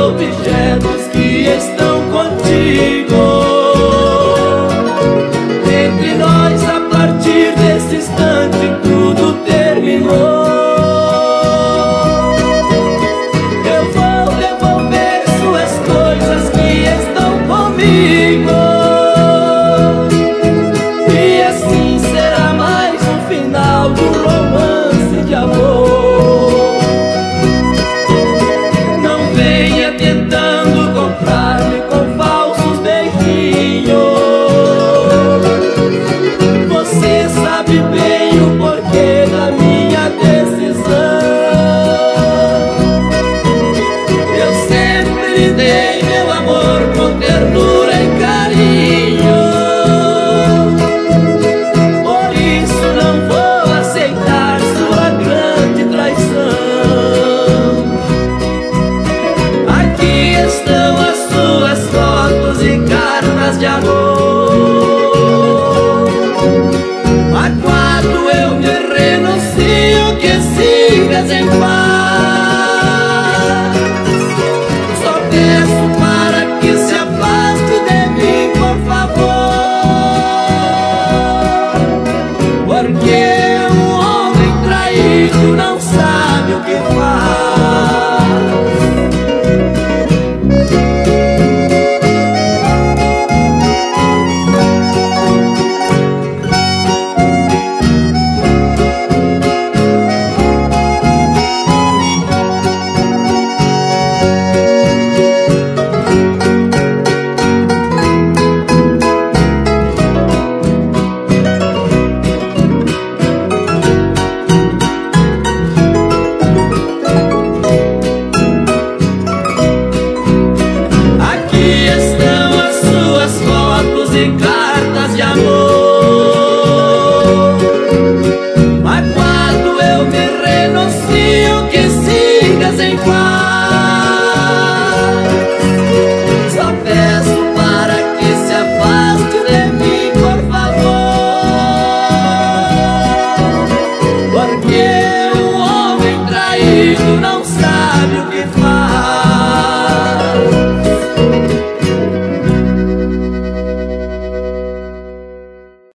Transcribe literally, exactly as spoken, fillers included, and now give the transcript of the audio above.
objetos que estão contigo. Entre nós, a partir desse instante, tudo terminou. Eu vou devolver suas coisas que estão comigo, e assim será mais um final do romance de amor. Não venha tentando comprar-me com falsos beijinhos. Você sabe bem o porquê da minha decisão. Eu sempre lhe dei meu amor com ternura e carinho, por isso não vou aceitar sua grande traição. Aqui estão as suas fotos e cartas de amor. Magoado eu te renuncio, que sigas em paz. Só peço para que se afaste de mim, por favor, porque um homem traído não sabe o que faz. Aqui estão as suas fotos e cartas de amor. Magoado eu me renuncio, que sigas em paz. Só peço para que se afaste de mim, por favor, porque um homem traído não sabe o que faz.